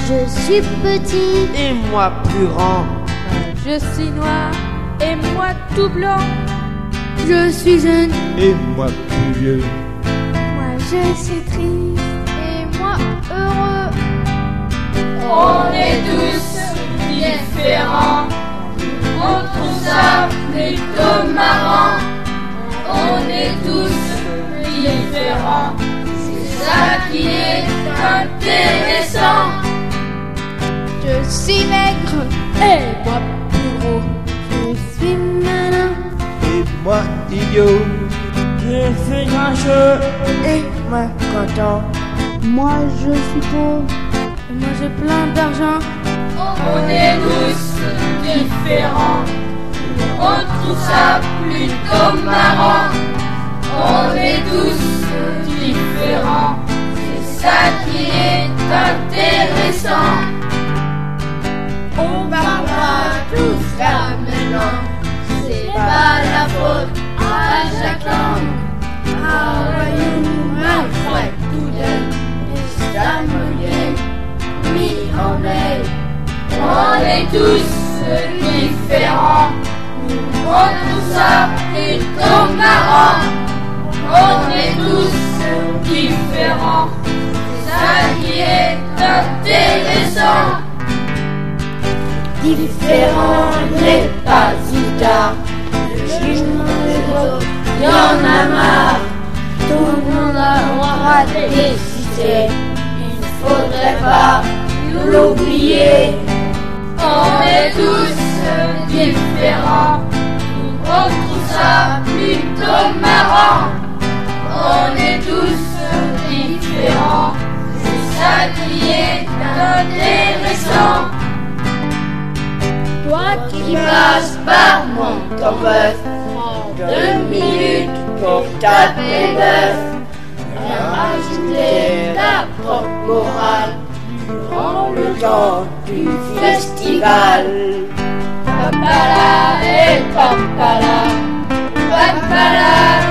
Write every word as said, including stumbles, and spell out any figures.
je suis petit. Et moi plus grand. Je suis noir et moi tout blanc. Je suis jeune et moi plus vieux. Moi je suis triste et moi heureux. On est tous différents. On trouve ça plutôt marrant. On est tous différents. C'est ça qui est intéressant. Je suis maigre et moi plus gros. Je suis malin et moi idiot. Je fais grincheux et moi content. Moi je suis pauvre et moi j'ai plein d'argent. On est tous différents. On trouve ça plutôt marrant. On est tous différents. C'est ça qui est intéressant. On parlera tous la même langue. C'est pas la faute à chaque langue. How are you, my friend? This time again, me only. On est tous différents. On trouve ça plutôt marrant. On est tous différents. C'est ça qui est intéressant. Différent n'est pas si tard. Le jugement des autres, y en a marre. Tout le monde a le droit de décider. Il ne faudrait pas l'oublier. On est tous différents. On trouve ça plutôt marrant. On est tous différents. C'est ça qui est intéressant. Toi qui passes par mon campus, deux minutes pour taper bœuf, rajouter ta propre morale durant le temps du festival. Papala et papala, papala